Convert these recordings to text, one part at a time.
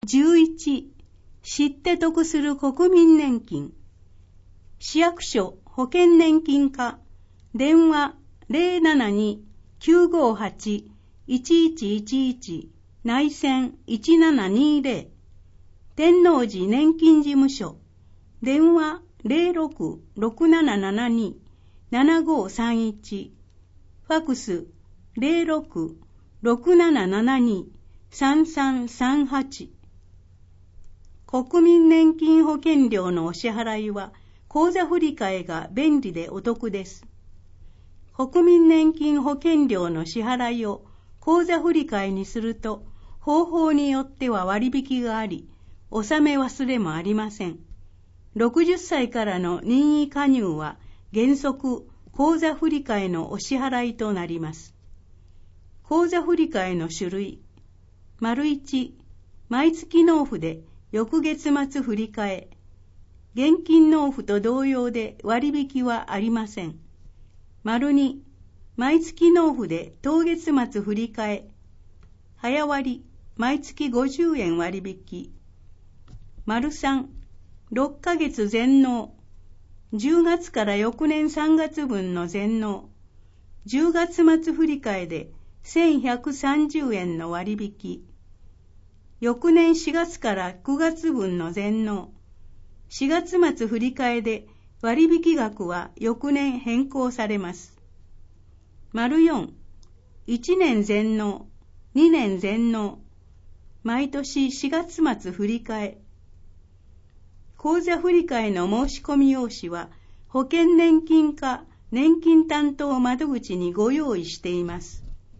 11、知って得する国民年金。市役所保険年金課、電話 072-958-1111 内線1720。天王寺年金事務所、電話 06-6772-7531。ファクス 06-6772-3338。国民年金保険料のお支払いは口座振替が便利でお得です。国民年金保険料の支払いを口座振替にすると方法によっては割引があり、納め忘れもありません。60歳からの任意加入は原則口座振替のお支払いとなります。口座振替の種類。1、毎月納付で翌月末振り替え。現金納付と同様で割引はありません。2、毎月納付で当月末振り替え。早割、毎月50円割引。3、6ヶ月全納。10月から翌年3月分の全納。10月末振り替えで1130円の割引。翌年4月から9月分の全納。4月末振り替えで割引額は翌年変更されます。4、1年全納、2年全納。毎年4月末振り替え。口座振替の申し込み用紙は保険年金課年金担当窓口にご用意しています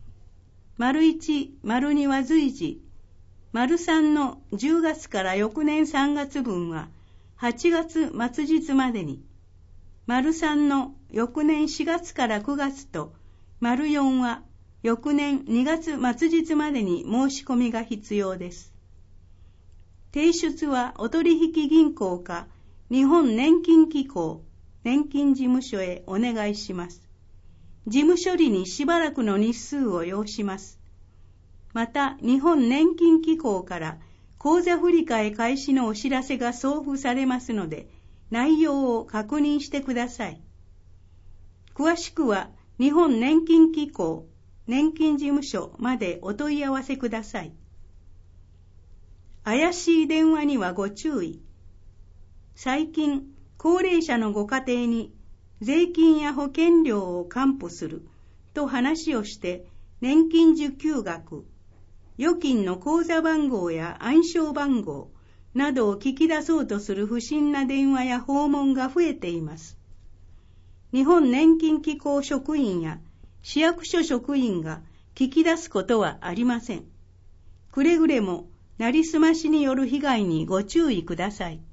。1、2は随時、3の10月から翌年3月分は8月末日までに、3の翌年4月から9月と、4は翌年2月末日までに申し込みが必要です。提出はお取引銀行か日本年金機構年金事務所へお願いします。事務処理にしばらくの日数を要します。また日本年金機構から口座振替開始のお知らせが送付されますので内容を確認してください。詳しくは日本年金機構年金事務所までお問い合わせください。怪しい電話にはご注意。最近、高齢者のご家庭に税金や保険料を還付すると話をして年金受給額、預金の口座番号や暗証番号などを聞き出そうとする不審な電話や訪問が増えています。日本年金機構職員や市役所職員が聞き出すことはありません。くれぐれもなりすましによる被害にご注意ください。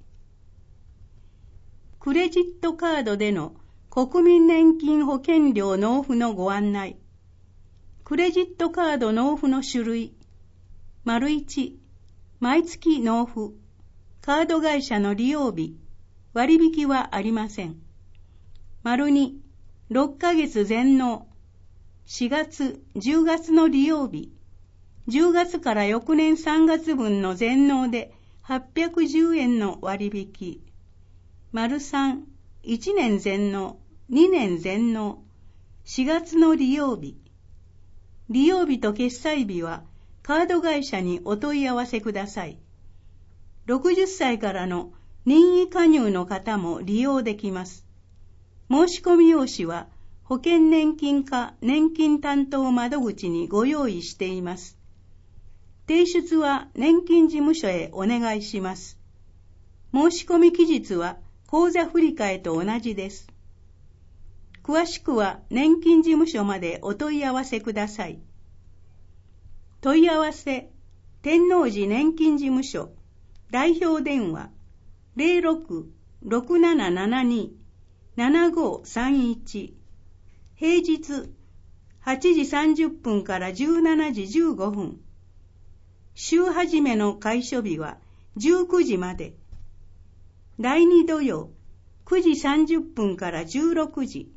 クレジットカードでの国民年金保険料納付のご案内。クレジットカード納付の種類。1、毎月納付。カード会社の利用日。割引はありません。2、6ヶ月全納。4月、10月の利用日。10月から翌年3月分の全納で810円の割引。3、1年全納、2年全納。4月の利用日。利用日と決済日はカード会社にお問い合わせください。60歳からの任意加入の方も利用できます。申し込み用紙は保険年金課年金担当窓口にご用意しています。提出は年金事務所へお願いします。申し込み期日は口座振替と同じです。詳しくは年金事務所までお問い合わせください。問い合わせ、天王寺年金事務所、代表電話、06-6772-7531、平日8時30分から17時15分、週始めの開所日は19時まで、第2土曜9時30分から16時、